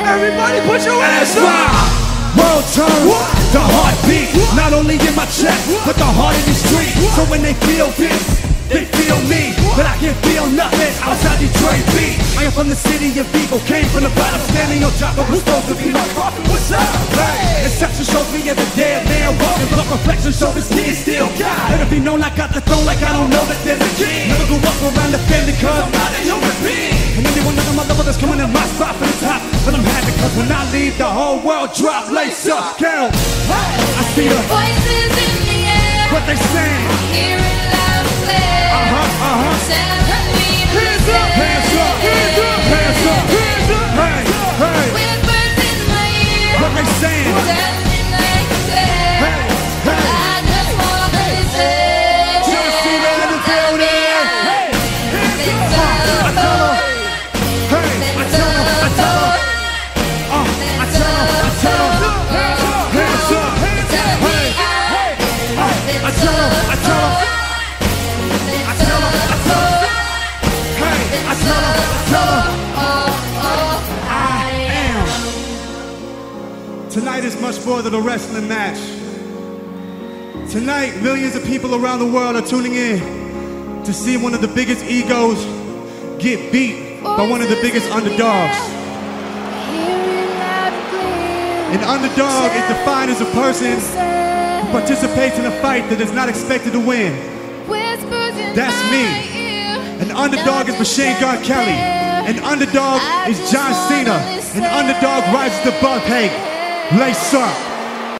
Everybody put your hands up. World turns, the heartbeat, not only in my chest, but the heart in the street. So when they feel this, they feel me, but I can feel nothing outside Detroit beat. I am from the city of people, came from the bottom, standing on top of who's supposed to be my prophet. What's up? Hey, Inception shows me as a dead man walking, but reflection shows his kid still God. Let it be known I got the throne like I don't know that there's a king. Never grew up around the family cause I'm not a human being. And anyone of my level that's coming in my spot for the top, but I'm happy cause when I leave the whole world drop. Lace up, count. I see the voices in the air. What they saying? Hear it loud and clear. Telling me to listen. Hands up, hands up, hands up, hands up, hey, hey. Whispers in my ear. What they saying? Telling me like a clear. Hey, hey. I just wanna listen. Just see that in the building. Hey, hands up. I tell 'em. Hey, I tell 'em, I tell 'em. I tell 'em, I tell 'em. Hands up, hands up, hey, hey. I tell 'em, I tell 'em. I tell 'em, I tell 'em. Hey, I tell 'em, I tell 'em. I am. Tonight is much more than a wrestling match. Tonight, millions of people around the world are tuning in to see one of the biggest egos get beat by one of the biggest underdogs. An underdog is defined as a person who participates in a fight that is not expected to win. That's me. An underdog is Machine Gun Kelly. An underdog is John Cena. An underdog rises above hate. Lace up.